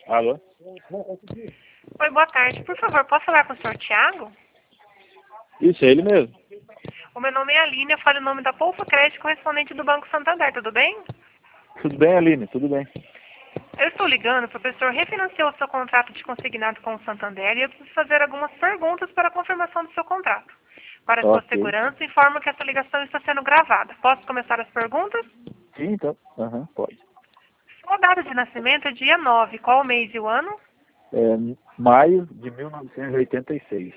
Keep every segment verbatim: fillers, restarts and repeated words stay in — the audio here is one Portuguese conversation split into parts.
Alô? Oi, boa tarde. Por favor, posso falar com o senhor Tiago? Isso, é ele mesmo. O meu nome é Aline, eu falo o nome da Poupa Crédito, correspondente do Banco Santander, tudo bem? Tudo bem, Aline? Tudo bem. Eu estou ligando porque o senhor refinanciou o seu contrato de consignado com o Santander e eu preciso fazer algumas perguntas para a confirmação do seu contrato. Para sua Ok. segurança, informo que essa ligação está sendo gravada. Posso começar as perguntas? Sim, então. Aham, pode. Sua data de nascimento é dia nove. Qual o mês e o ano? É maio de mil novecentos e oitenta e seis.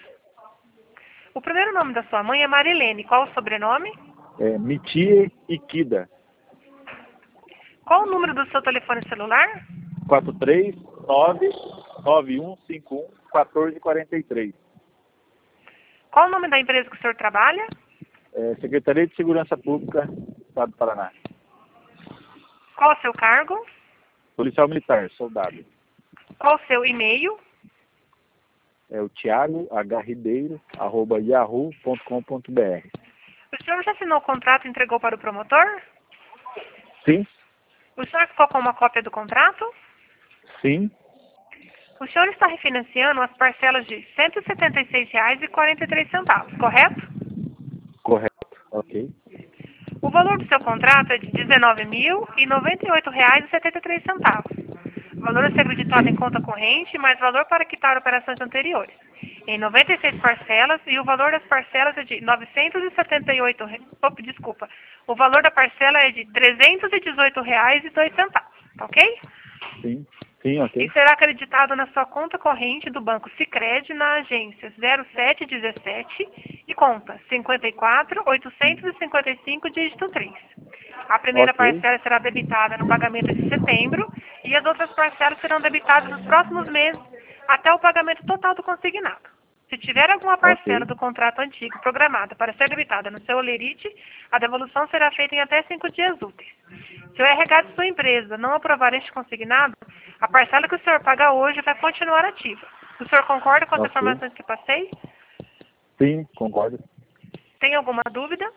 O primeiro nome da sua mãe é Marilene. Qual o sobrenome? É Mitie Ikida. Qual o número do seu telefone celular? quatro três nove nove um cinco um um quatro quatro três. Qual o nome da empresa que o senhor trabalha? É, Secretaria de Segurança Pública, Estado do Paraná. Qual o seu cargo? Policial Militar, soldado. Qual o seu e-mail? É o Thiago H. Ribeiro, arroba yahoo ponto com ponto br. O senhor já assinou o contrato e entregou para o promotor? Sim, O senhor ficou com uma cópia do contrato? sim, O senhor está refinanciando as parcelas de cento e setenta e seis reais e quarenta e três centavos, correto? correto. Ok. O valor do seu contrato é de dezenove mil e noventa e oito reais e setenta e três centavos. O valor a ser acreditado em Sim, conta corrente, mais valor para quitar operações anteriores. Em noventa e seis parcelas, e o valor das parcelas é de novecentos e setenta e oito reais. Opa, desculpa. O valor da parcela é de trezentos e dezoito reais e dois centavos, ok? sim, sim, E ok. será acreditado na sua conta corrente do Banco Sicredi na agência zero sete dezessete e conta cinquenta e quatro oitocentos e cinquenta e cinco, dígito três. A primeira Ok, parcela será debitada no pagamento de setembro e as outras parcelas serão debitadas nos próximos meses até o pagamento total do consignado. Se tiver alguma parcela ok. do contrato antigo programada para ser debitada no seu olerite, a devolução será feita em até cinco dias úteis. Se o R H de sua empresa não aprovar este consignado, a parcela que o senhor paga hoje vai continuar ativa. O senhor concorda com as Ok. informações que passei? Sim, concordo. Tem alguma dúvida?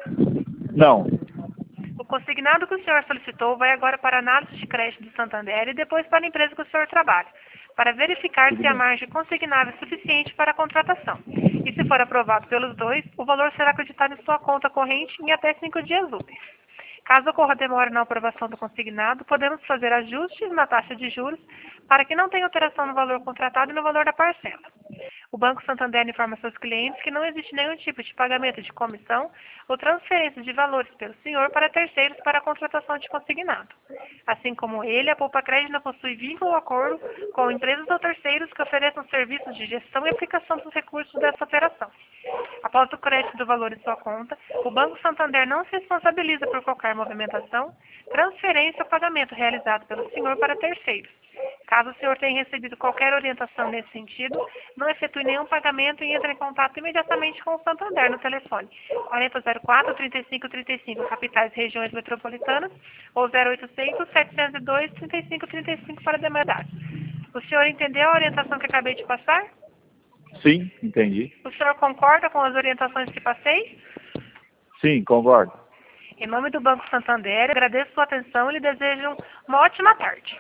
Não. O consignado que o senhor solicitou vai agora para a análise de crédito do Santander e depois para a empresa que o senhor trabalha, para verificar Tudo se a bem. margem consignável é suficiente para a contratação. E se for aprovado pelos dois, o valor será acreditado em sua conta corrente em até cinco dias úteis. Caso ocorra demora na aprovação do consignado, podemos fazer ajustes na taxa de juros para que não tenha alteração no valor contratado e no valor da parcela. O Banco Santander informa seus clientes que não existe nenhum tipo de pagamento de comissão ou transferência de valores pelo senhor para terceiros para a contratação de consignado. Assim como ele, a Poupa Crédito não possui vínculo ou acordo com empresas ou terceiros que ofereçam serviços de gestão e aplicação dos recursos dessa operação. Após o crédito do valor em sua conta, o Banco Santander não se responsabiliza por qualquer movimentação, transferência ou pagamento realizado pelo senhor para terceiros. Caso o senhor tenha recebido qualquer orientação nesse sentido, não efetue nenhum pagamento e entre em contato imediatamente com o Santander no telefone quarenta zero quatro, trinta e cinco trinta e cinco, capitais e regiões metropolitanas, ou zero oitocentos, setecentos e dois, trinta e cinco trinta e cinco para demais dados. O senhor entendeu a orientação que acabei de passar? Sim, entendi. O senhor concorda com as orientações que passei? Sim, concordo. Em nome do Banco Santander, agradeço sua atenção e lhe desejo uma ótima tarde.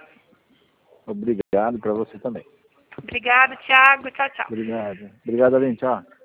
Obrigado para você também. Obrigada, Tiago. Tchau, tchau. Obrigado. Obrigado, Aline. Tchau.